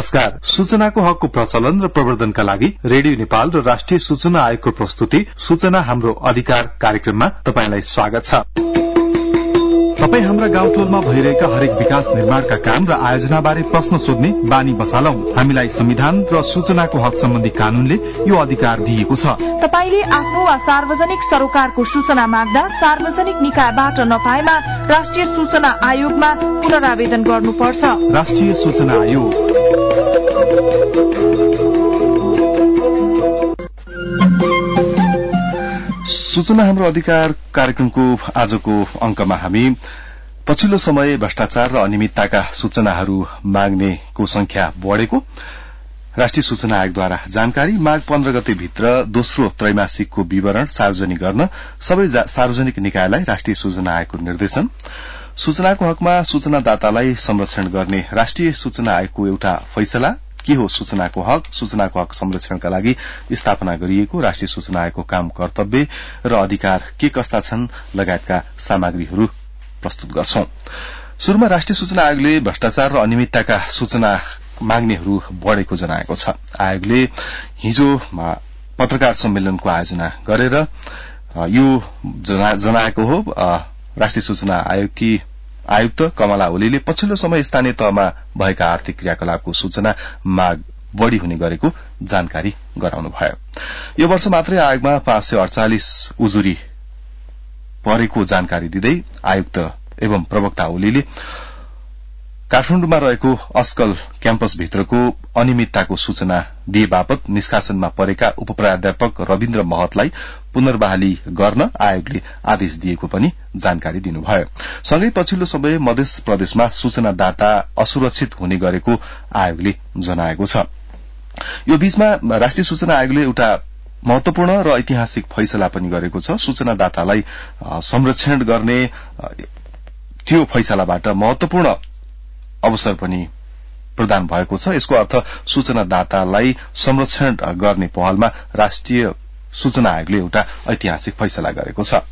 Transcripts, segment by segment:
नमस्कार। सूचनाको हकको प्रचलन र प्रवर्धनका लागि रेडियो नेपाल र राष्ट्रिय सूचना आयोगको प्रस्तुति सूचना हाम्रो अधिकार कार्यक्रममा तपाईंलाई स्वागत छ। तपाई हाम्रा गाउँटोलमा भइरहेका हरेक विकास निर्माणका काम र आयोजना बारे प्रश्न सोध्ने बानी बसालौं। हामीलाई संविधान र सूचनाको हक सम्बन्धी कानूनले यो अधिकार दिएको छ। तपाईले आफ्नो वा सार्वजनिक सरोकारको सूचना माग्दा सार्वजनिक निकायबाट नपाएमा राष्ट्रिय सूचना आयोगमा पुनरावेदन गर्नुपर्छ। राष्ट्रिय सूचना आयोग। सूचना हाम्रो अधिकार कार्यक्रमको आजको अंकमा हामी पछिल्लो समय भ्रष्टाचार र अनियमितताका सूचनाहरू माग्नेको संख्या बढ़ेको, राष्ट्रिय सूचना आयोगद्वारा जानकारी, माघ 15 गते भित्र दोस्रो त्रैमासिकको विवरण सार्वजनिक गर्न सबै सार्वजनिक निकायलाई राष्ट्रिय सूचना आयोगको निर्देशन, सूचनाको हकमा सूचनादातालाई संरक्षण गर्ने राष्ट्रिय सूचना आयोगको एउटा फैसला, के हो सूचनाको हक संरक्षणका लागि स्थापना गरिएको राष्ट्रिय सूचना आयोगको काम, कर्तव्य र अधिकार के कस्ता छन् लगायतका सामग्रीहरू प्रस्तुत गर्छौं। शुरूमा राष्ट्रिय सूचना आयोगले भ्रष्टाचार र अनियमितताका सूचना माग्नेहरू बढ़ेको जनाएको छ। आयोगले हिजो पत्रकार सम्मेलनको आयोजना गरेर यो जनाएको हो। राष्ट्रिय सूचना आयोगकी आयुक्त कमला ओलीले पछिल्लो समय स्थानीय तहमा भएका आर्थिक क्रियाकलापको सूचना माग बढ़ी हुने गरेको जानकारी गराउनुभयो। यो वर्ष मात्रै आयोगमा 548 उजुरी परेको जानकारी दिँदै आयुक्त एवं प्रवक्ता ओलीले काठमाडौँमा रहेको अस्कल क्याम्पस भित्रको अनियमितताको सूचना दिए बापत निष्कासनमा परेका उपप्राध्यापक रविन्द्र महतलाई पुनर्बहाली गर्न आयोगले आदेश दिएको पनि जानकारी दिनुभयो। सँगै पछिल्लो समय मध्य प्रदेशमा सूचनादाता असुरक्षित हुने गरेको आयोगले जनाएको छ। यो बीचमा राष्ट्रिय सूचना आयोगले एउटा महत्वपूर्ण र ऐतिहासिक फैसला पनि गरेको छ। सूचनादातालाई संरक्षण गर्ने त्यो फैसलाबाट महत्वपूर्ण अवसर पनि प्रदान भएको छ। यसको अर्थ सूचनादातालाई संरक्षण गर्ने पहलमा राष्ट्रिय सूचना आयोगले एउटा ऐतिहासिक फैसला गरेको छ।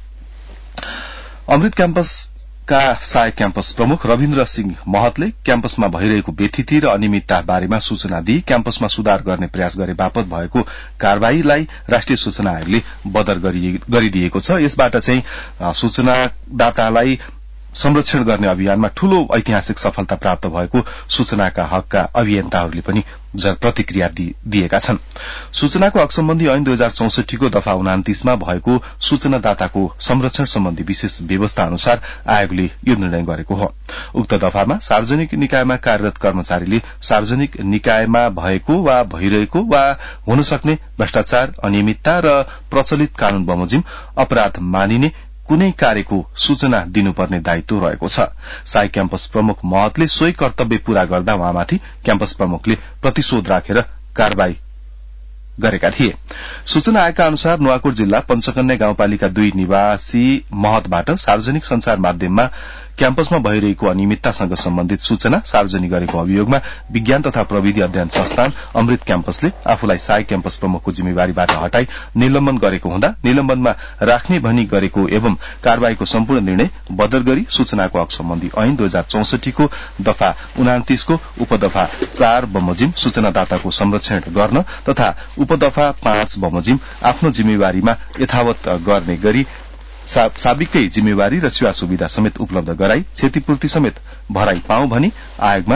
अमृत क्याम्पसका सहायक क्याम्पस प्रमुख रविन्द्र सिंह महतले क्याम्पसमा भइरहेको बेथिति र अनियमितता बारेमा सूचना दिई क्याम्पसमा सुधार गर्ने प्रयास गरे बापत भएको कार्यवाहीलाई राष्ट्रिय सूचना आयोगले बदर गरिदिएको छ। यसबाट चाहिँ सूचनादातालाई संरक्षण गर्ने अभियानमा ठूलो ऐतिहासिक सफलता प्राप्त भएको सूचनाका हकका अभियन्ताहरूले पनि प्रतिक्रिया दिएका छन्। सूचनाको हक सम्बन्धी ऐन 2064 को दफा 29 मा भएको सूचनादाताको संरक्षण सम्बन्धी विशेष व्यवस्था अनुसार आयोगले यो निर्णय गरेको हो। उक्त दफामा सार्वजनिक निकायमा कार्यरत कर्मचारीले सार्वजनिक निकायमा भएको वा भइरहेको वा हुन सक्ने भ्रष्टाचार, अनियमितता र प्रचलित कानून बमोजिम अपराध मानिने कुनै कार्यको सूचना दिनुपर्ने दायित्व रहेको छ। सहायक क्याम्पस प्रमुख महतले सोही कर्तव्य पूरा गर्दा उहाँमाथि क्याम्पस प्रमुखले प्रतिशोध राखेर कार्यवाही गरेका थिए। सूचना आयोगका अनुसार नुवाकोट जिल्ला पञ्चकन्या गाउँपालिका 2 निवासी महतबाट सार्वजनिक संचार माध्यममा क्याम्पसमा भइरहेको अनियमिततासँग सम्बन्धित सूचना सार्वजनिक गरेको अभियोगमा विज्ञान तथा प्रविधि अध्ययन संस्थान अमृत क्याम्पसले आफूलाई सहायक क्याम्पस प्रमुखको जिम्मेवारीबाट हटाई निलम्बन गरेको हुँदा निलम्बनमा राख्ने भनी गरेको एवं कार्यवाहीको सम्पूर्ण निर्णय बदर गरी सूचनाको हक सम्बन्धी ऐन 2064 को दफा 29 को उपदफा 4 बमोजिम सूचनादाताको संरक्षण गर्न तथा उपदफा 5 बमोजिम आफ्नो जिम्मेवारीमा यथावत गर्ने गरी साबिकै जिम्मेवारी र सेवा सुविधा समेत उपलब्ध गराई क्षतिपूर्ति समेत भराई पाऊ भनी आयोगमा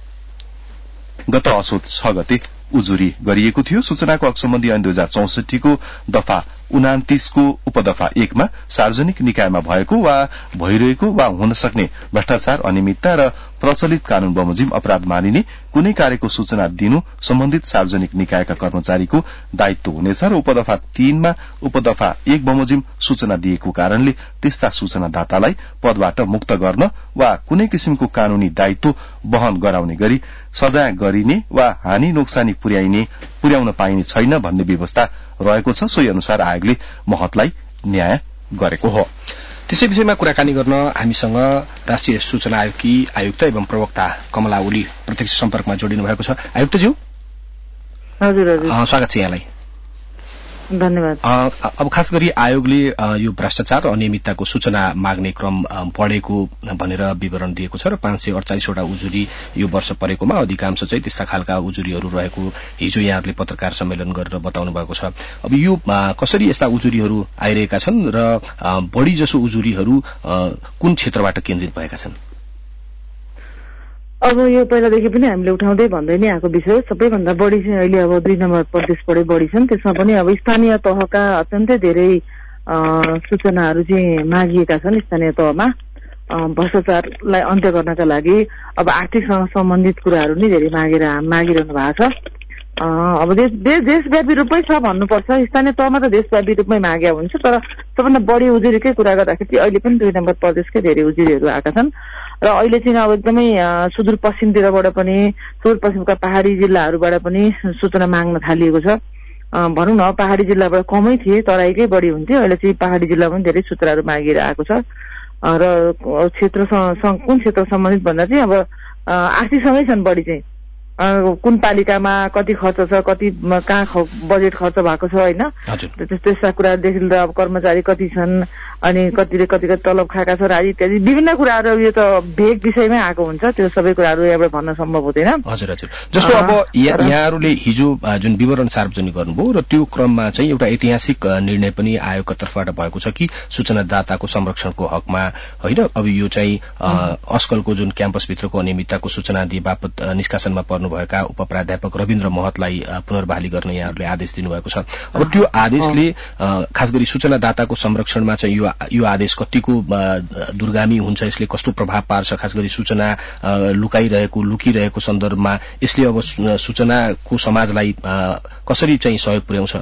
गत असोज 6 गते उजुरी गरिएको थियो। सूचनाको हक सम्बन्धी ऐन 2064 को दफा 29 को उपदफा 1 मा सार्वजनिक निकायमा भएको वा भइरहेको वा हुन सक्ने भ्रष्टाचार, अनियमितता र प्रचलित कानून बमोजिम अपराध मानिने कुनै कार्यको सूचना दिनु सम्बन्धित सार्वजनिक निकायका कर्मचारीको दायित्व हुनेछ र उपदफा 3 मा उपदफा 1 बमोजिम सूचना दिएको कारणले त्यस्ता सूचनादातालाई पदबाट मुक्त गर्न वा कुनै किसिमको कानूनी दायित्व वहन गराउने गरी सजाय गरिने वा हानि नोक्सानी पुर्याउन पाइने छैन भन्ने व्यवस्था रहेको छ। सोही अनुसार आयोगले महतलाई न्याय गरेको हो। त्यसै विषयमा कुराकानी गर्न हामीसँग राष्ट्रिय सूचना आयोगकी आयुक्त एवं प्रवक्ता कमला ओली प्रत्यक्ष सम्पर्कमा जोडिनु भएको छ। आयुक्तज्यू, हजुर हजुर, स्वागत छ यहाँलाई। धन्यवाद। अब खास गरी आयोगले यो भ्रष्टाचार र अनियमितताको सूचना माग्ने क्रम बढेको भनेर विवरण दिएको छ र 548 वटा उजुरी यो वर्ष परेकोमा अधिकांश चाहिँ त्यस्ता खालका उजुरीहरू रहेको हिजो यहाँहरूले पत्रकार सम्मेलन गरेर बताउनु भएको छ। अब यो कसरी यस्ता उजुरीहरू आइरहेका छन् र बढी जसो उजुरीहरू कुन क्षेत्रबाट केन्द्रित भएका छन्? अब यो पहिलादेखि पनि हामीले उठाउँदै भन्दै नै आएको विषय। सबैभन्दा बढी चाहिँ अहिले अब 2 नम्बर प्रदेशबाटै बढी छन्। त्यसमा पनि अब स्थानीय तहका अत्यन्तै धेरै सूचनाहरू चाहिँ मागिएका छन्। स्थानीय तहमा भ्रष्टाचारलाई अन्त्य गर्नका लागि अब आर्थिकसँग सम्बन्धित कुराहरू नै धेरै मागिरहनु भएको छ। अब देशव्यापी रूपमै छ भन्नुपर्छ। स्थानीय तहमा त देशव्यापी रूपमै माग्या हुन्छ, तर सबभन्दा बढी उजुरीकै कुरा गर्दाखेरि अहिले पनि 2 नम्बर प्रदेशकै धेरै उजुरीहरू आएका छन्। र अहिले चाहिँ अब एकदमै सुदूरपश्चिमतिरबाट पनि, सुदूरपश्चिमका पहाडी जिल्लाहरूबाट पनि सूचना माग्न थालिएको छ। भनौँ न पहाडी जिल्लाबाट कमै थिए, तराईकै बढी हुन्थ्यो। अहिले चाहिँ पहाडी जिल्लामा पनि धेरै सूचनाहरू मागिएर आएको छ। र कुन क्षेत्र सम्बन्धित भन्दा चाहिँ अब आर्थिकसँगै छन् बढी चाहिँ। कुन पालिकामा कति खर्च छ, कति कहाँ बजेट खर्च भएको छ होइन, त्यस्ता कुराहरूदेखि लिएर अब कर्मचारी कति छन्, अनि कतिले कति तलब खाएका छ र इत्यादि विभिन्न कुराहरू। यो त भेग विषयमै आएको हुन्छ, त्यो सबै कुराहरू यहाँबाट भन्न सम्भव हुँदैन। हजुर हजुर। जस्तो अब यहाँहरूले हिजो जुन विवरण सार्वजनिक गर्नुभयो र त्यो क्रममा चाहिँ एउटा ऐतिहासिक निर्णय पनि आयोगका तर्फबाट भएको छ कि सूचनादाताको संरक्षणको हकमा होइन। अब यो चाहिँ अस्कलको जुन क्याम्पसभित्रको अनियमितताको सूचना दिए बापत निष्कासनमा पर्नुभएका उपप्राध्यापक रविन्द्र महतलाई पुनर्बहाली गर्न यहाँहरूले आदेश दिनुभएको छ। अब त्यो आदेशले खास गरी सूचनादाताको संरक्षणमा चाहिँ यो आदेश कतिको दुर्गामी हुन्छ, यसले कस्तो प्रभाव पार्छ, खास गरी सूचना लुकिरहेको सन्दर्भमा यसले अब सूचनाको समाजलाई कसरी चाहिँ सहयोग पुर्याउँछ?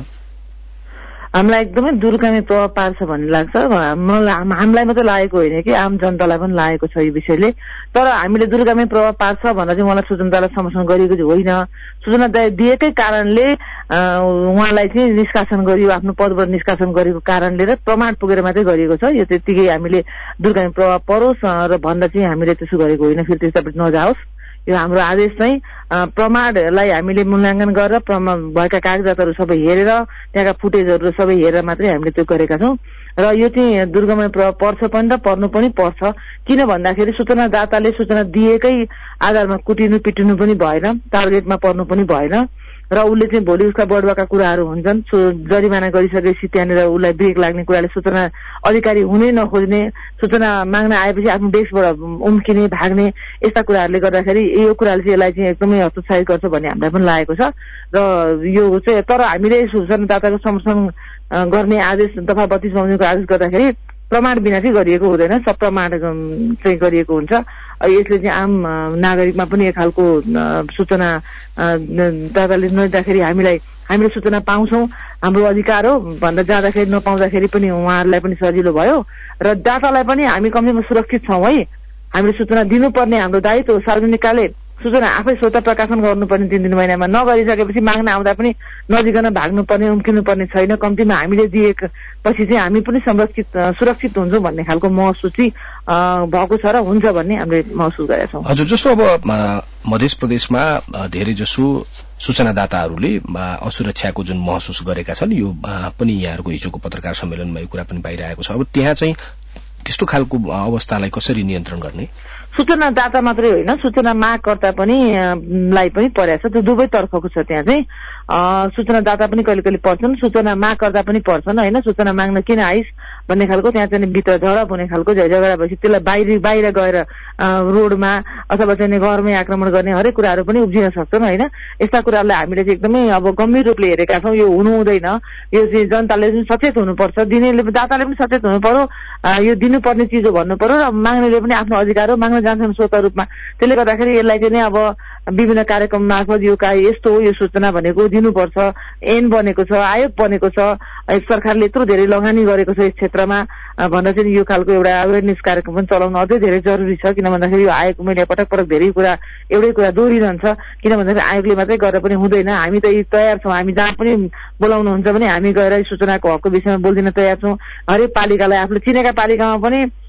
हामीलाई एकदमै दूरगामी प्रभाव पार्छ भन्ने लाग्छ। हामीलाई मात्रै लागेको होइन कि आम जनतालाई पनि लागेको छ यो विषयले। तर हामीले दूरगामी प्रभाव पार्छ भनेर चाहिँ उहाँलाई सूचनादातालाई समर्थन गरिएको चाहिँ होइन। सूचना दिएकै कारणले उहाँलाई चाहिँ निष्कासन गरियो, आफ्नो पदबाट निष्कासन गरेको कारणले र प्रमाण पुगेर मात्रै गरिएको छ। यो त्यतिकै हामीले दूरगामी प्रभाव परोस् र भन्दा चाहिँ हामीले त्यसो गरेको होइन। फेरि त्यस्तापट्टि नजाओस्। यो हाम्रो आदेश चाहिँ प्रमाणलाई हामीले मूल्याङ्कन गरेर भएका कागजातहरू सबै हेरेर, त्यहाँका फुटेजहरू सबै हेरेर मात्रै हामीले त्यो गरेका छौँ। र यो चाहिँ दुर्गममा प्रभाव पर्छ पनि र पर्नु पनि पर्छ। किन भन्दाखेरि सूचनादाताले सूचना दिएकै आधारमा कुटिनु पिटिनु पनि भएन, टार्गेटमा पर्नु पनि भएन। र उसले चाहिँ भोलि उसका बढुवाका कुराहरू हुन्छन्। जरिमाना गरिसकेपछि त्यहाँनिर उसलाई ब्रेक लाग्ने कुराले सूचना अधिकारी हुनै नखोज्ने, सूचना माग्न आएपछि आफ्नो डेस्कबाट उम्किने भाग्ने, यस्ता कुराहरूले गर्दाखेरि यो कुराले चाहिँ यसलाई चाहिँ एकदमै हतोत्साहित गर्छ भन्ने हामीलाई पनि लागेको छ। र यो चाहिँ तर हामीले सूचनादाताको संरक्षण गर्ने आदेश दफा 32 बमोजिमको आदेश गर्दाखेरि प्रमाण बिना चाहिँ गरिएको हुँदैन, सब प्रमाण चाहिँ गरिएको हुन्छ। यसले चाहिँ आम नागरिकमा पनि एक खालको सूचना दाताले नदिँदाखेरि हामीले सूचना पाउँछौँ, हाम्रो अधिकार हो भन्दा जाँदाखेरि नपाउँदाखेरि पनि उहाँहरूलाई पनि सजिलो भयो र दातालाई पनि हामी कम्तीमा सुरक्षित छौँ है। हामीले सूचना दिनुपर्ने हाम्रो दायित्व हो। सार्वजनिकले सूचना आफै स्वत प्रकाशन गर्नुपर्ने 3 महिनामा नगरिसकेपछि माग्न आउँदा पनि नजिकन भाग्नुपर्ने उम्किनुपर्ने छैन। कम्तीमा हामीले दिएपछि चाहिँ हामी पनि सुरक्षित हुन्छौँ भन्ने खालको महसुस भएको छ र हुन्छ भन्ने हामीले महसुस गरेका छौँ। हजुर, जस्तो अब मध्य प्रदेशमा धेरै जसो सूचनादाताहरूले असुरक्षाको जुन महसुस गरेका छन्, यो पनि यहाँहरूको हिजोको पत्रकार सम्मेलनमा यो कुरा पनि बाहिर आएको छ। अब त्यहाँ चाहिँ त्यस्तो खालको अवस्थालाई कसरी नियन्त्रण गर्ने? सूचनादाता मात्रै होइन, सूचना मागकर्ता पनि लाई पनि परेको छ। त्यो दुवै तर्फको छ। त्यहाँ चाहिँ सूचनादाता पनि कहिले कहिले पर्छन्, सूचना मागकर्ता पनि पर्छन् होइन। सूचना माग्न किन आइस भन्ने खालको त्यहाँ चाहिँ भित्र झडप हुने खालको झगडा भएपछि त्यसलाई बाहिर गएर रोडमा अथवा चाहिँ घरमै आक्रमण गर्ने हरेक कुराहरू पनि उब्जिन सक्छन् होइन। यस्ता कुराहरूलाई हामीले चाहिँ एकदमै अब गम्भीर रूपले हेरेका छौँ। यो हुनु हुँदैन। यो चाहिँ जनताले पनि सचेत हुनुपर्छ, दाताले पनि सचेत हुनु पर्यो। यो दिनुपर्ने चिज हो भन्नु पर्यो र माग्नेले पनि आफ्नो अधिकार हो, माग्न जान्छन् स्वत रूपमा। त्यसले गर्दाखेरि यसलाई चाहिँ अब विभिन्न कार्यक्रम मार्फत यो यस्तो हो, यो सूचना भनेको दिनुपर्छ, ऐन बनेको छ, आयोग बनेको छ, सरकारले यत्रो धेरै लगानी गरेको छ यस क्षेत्रमा भनेर चाहिँ यो खालको एउटा अवेरनेस कार्यक्रम पनि चलाउन अझै धेरै जरुरी छ। किन भन्दाखेरि यो आयोग मैले पटक धेरै कुरा एउटै कुरा दोहोरिरहन्छ। किन भन्दाखेरि आयोगले मात्रै गरेर पनि हुँदैन। हामी त तयार छौँ, हामी जहाँ पनि बोलाउनुहुन्छ भने हामी गएर सूचनाको हकको विषयमा बोलिदिन तयार छौँ। हरेक पालिकालाई आफूले चिनेका पालिकामा पनि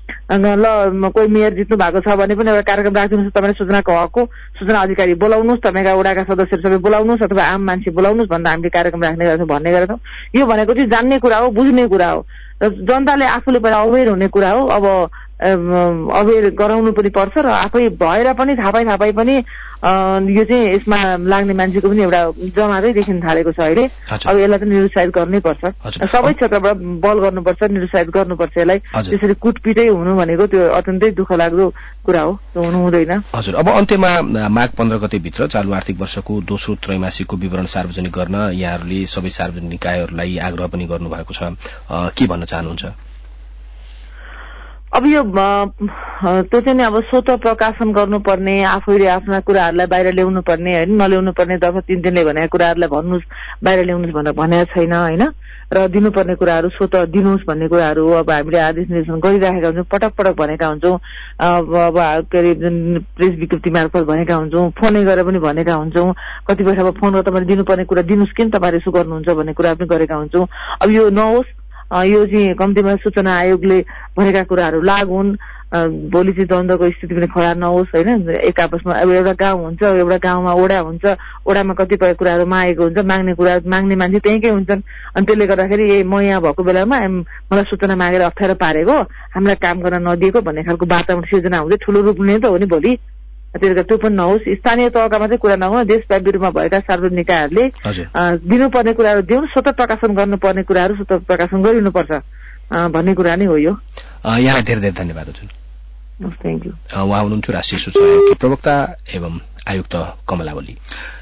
ल कोही मेयर जित्नु भएको छ भने पनि एउटा कार्यक्रम राखिदिनुहोस्, तपाईँले सूचनाको हकको सूचना अधिकारी बोलाउनुहोस्, तपाईँका वडाका सदस्यहरू सबै बोलाउनुहोस् अथवा आम मान्छे बोलाउनुहोस् भन्दा हामीले कार्यक्रम राख्ने गर्छौँ भन्ने गरेछौँ। यो भनेको चाहिँ जान्ने कुरा हो, बुझ्ने कुरा हो र जनताले आफूले पहिला अवेर हुने कुरा हो। अब अवेर गराउनु पनि पर्छ र आफै भएर पनि थापाई पनि यो चाहिँ यसमा लाग्ने मान्छेको पनि एउटा जमातै देखिन थालेको छ अहिले। अब यसलाई त निरुत्साहित गर्नै पर्छ, सबै क्षेत्रबाट बल गर्नुपर्छ, निरुत्साहित गर्नुपर्छ यसलाई। त्यसरी कुटपिटै हुनु भनेको त्यो अत्यन्तै दुःख लाग्दो कुरा हो, त्यो हुनु हुँदैन। हजुर, अब अन्त्यमा माघ 15 गतेभित्र चालु आर्थिक वर्षको दोस्रो त्रैमासिकको विवरण सार्वजनिक गर्न यहाँहरूले सबै सार्वजनिक निकायहरूलाई आग्रह पनि गर्नुभएको छ, के भन्न चाहनुहुन्छ? अब यो त्यो चाहिँ नि अब स्वतः प्रकाशन गर्नुपर्ने, आफैले आफ्ना कुराहरूलाई बाहिर ल्याउनु पर्ने होइन, नल्याउनु पर्ने दफा 3 भनेका कुराहरूलाई भन्नुहोस् बाहिर ल्याउनुहोस् भनेर भनेको छैन होइन, र दिनुपर्ने कुराहरू स्वतः दिनुहोस् भन्ने कुराहरू हो। अब हामीले आदेश निर्देशन गरिराखेका हुन्छौँ, पटक पटक भनेका हुन्छौँ, अब के अरे प्रेस विज्ञप्ति मार्फत भनेका हुन्छौँ, फोनै गरेर पनि भनेका हुन्छौँ, कतिपय अब फोन गरेर तपाईँले दिनुपर्ने कुरा दिनुहोस्, किन तपाईँले यसो गर्नुहुन्छ भन्ने कुरा पनि गरेका हुन्छौँ। अब यो नहोस्, यो चाहिँ कम्तीमा सूचना आयोगले भनेका कुराहरू लागू हुन्, भोलि चाहिँ द्वन्द्वको स्थिति पनि खडा नहोस् होइन। एक आपसमा अब एउटा गाउँ हुन्छ, एउटा गाउँमा वडा हुन्छ, वडामा कतिपय कुराहरू मागेको हुन्छ, माग्ने मान्छे त्यहीँकै हुन्छन्, अनि त्यसले गर्दाखेरि म यहाँ भएको बेलामा मलाई सूचना मागेर अप्ठ्यारो पारेको, हामीलाई काम गर्न नदिएको भन्ने खालको वातावरण सिर्जना हुँदै ठुलो रूप लिने त हो नि भोलि। त्यसले गर्दा त्यो पनि नहोस्, स्थानीय तहका मात्रै कुरा नहुन, देशव्यापी रूपमा भएका सार्वजनिक निकायहरूले दिनुपर्ने कुराहरू दिउन्, स्वतः प्रकाशन गर्नुपर्ने कुराहरू स्वतः प्रकाशन गरिनुपर्छ भन्ने कुरा नै हो यो। यहाँलाई धेरै धेरै धन्यवाद हजुर। Thank you. उहाँ हुनुहुन्थ्यो राष्ट्रिय सूचना आयोगकी प्रवक्ता एवं आयुक्त कमला ओली।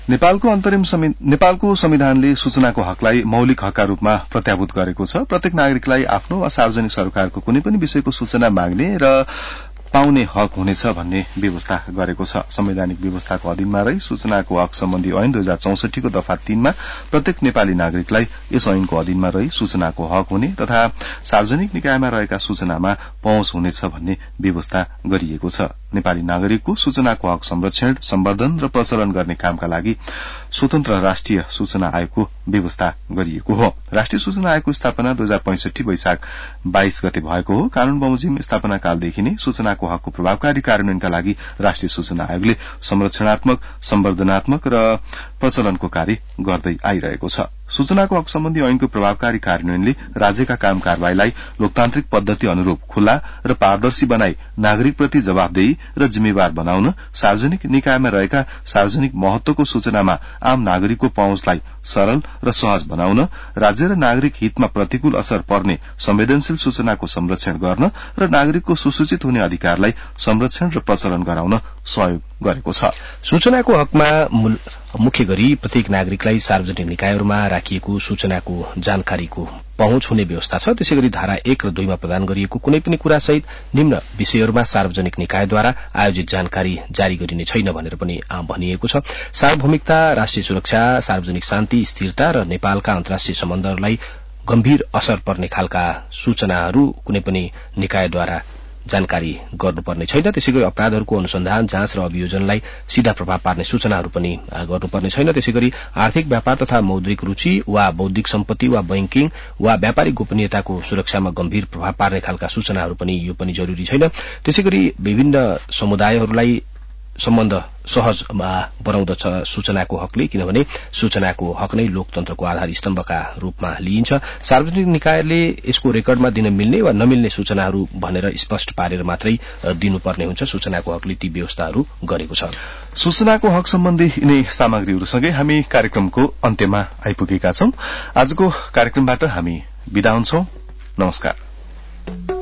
नेपालको संविधानले सूचनाको हकलाई मौलिक हकका रूपमा प्रत्याभूत गरेको छ। प्रत्येक नागरिकलाई आफ्नो वा सार्वजनिक सरकारको कुनै पनि विषयको सूचना माग्ने र पाउने हक हुनेछ भन्ने व्यवस्था गरेको छ। संवैधानिक व्यवस्थाको अधीनमा रही सूचनाको हक सम्बन्धी ऐन 2064 को दफा 3 मा प्रत्येक नेपाली नागरिकलाई यस ऐनको अधीनमा रही सूचनाको हक हुने तथा सार्वजनिक निकायमा रहेका सूचनामा पहुँच हुनेछ भन्ने व्यवस्था गरिएको छ। नेपाली नागरिकको सूचनाको हक संरक्षण, सम्वर्धन र प्रचलन गर्ने कामका लागि स्वतन्त्र राष्ट्रिय सूचना आयोगको व्यवस्था गरिएको हो। राष्ट्रिय सूचना आयोगको स्थापना 2065 वैशाख 22 गते भएको हो। कानून बमोजिम स्थापना कालदेखि नै सूचनाको हकको प्रभावकारी कार्यान्वयनका लागि राष्ट्रिय सूचना आयोगले संरक्षणात्मक, सम्वर्धनात्मक र प्रचलनको कार्य गर्दै आइरहेको छ। सूचनाको हक सम्बन्धी ऐनको प्रभावकारी कार्यान्वयनले राज्यका काम कारबाहीलाई लोकतान्त्रिक पद्धति अनुरूप खुल्ला र पारदर्शी बनाई नागरिकप्रति जवाफदेही र जिम्मेवार बनाउन, सार्वजनिक निकायमा रहेका सार्वजनिक महत्वको सूचनामा आम नागरिकको पहुँचलाई सरल र सहज बनाउन, राज्य र नागरिक हितमा प्रतिकूल असर पर्ने संवेदनशील सूचनाको संरक्षण गर्न र नागरिकको सुसूचित हुने अधिकारलाई संरक्षण र प्रचलन गराउन सहयोग गरेको छ। सूचनाको हकमा मुख्य गरी प्रत्येक नागरिकलाई सार्वजनिक निकायहरूमा राखिएको सूचनाको जानकारीको पहुँच हुने व्यवस्था छ। त्यसैगरी धारा 1 र 2 मा प्रदान गरिएको कुनै पनि कुरासहित निम्न विषयहरूमा सार्वजनिक निकायद्वारा आयोजित जानकारी जारी गरिने छैन भनेर पनि भनिएको छ। सार्वभौमिकता, राष्ट्रिय सुरक्षा, सार्वजनिक शान्ति, स्थिरता र नेपालका अन्तर्राष्ट्रिय सम्बन्धहरूलाई गम्भीर असर पर्ने खालका सूचनाहरू कुनै पनि निकायद्वारा जानकारी गर्नुपर्ने छैन। त्यसैगरी अपराधहरूको अनुसन्धान, जाँच र अभियोजनलाई सीधा प्रभाव पार्ने सूचनाहरू पनि गर्नुपर्ने छैन। त्यसैगरी आर्थिक व्यापार तथा मौद्रिक रुचि वा बौद्धिक सम्पत्ति वा बैंकिङ वा व्यापारिक गोपनीयताको सुरक्षामा गम्भीर प्रभाव पार्ने खालका सूचनाहरू पनि यो पनि जरूरी छैन। त्यसैगरी विभिन्न समुदायहरूलाई सम्बन्ध सहज बनाउँदछ सूचनाको हकले, किनभने सूचनाको हक नै लोकतन्त्रको आधार स्तम्भका रूपमा लिइन्छ। सार्वजनिक निकायले यसको रेकर्डमा दिन मिल्ने वा नमिल्ने सूचनाहरू भनेर स्पष्ट पारेर मात्रै दिनुपर्ने हुन्छ। सूचनाको हकले ती व्यवस्थाहरू गरेको छ। सूचनाको हक सम्बन्धी यिनै सामग्रीहरूसँगै हामी कार्यक्रमको अन्त्यमा आइपुगेका छौं। आजको कार्यक्रमबाट हामी बिदा हुन्छौं। नमस्कार।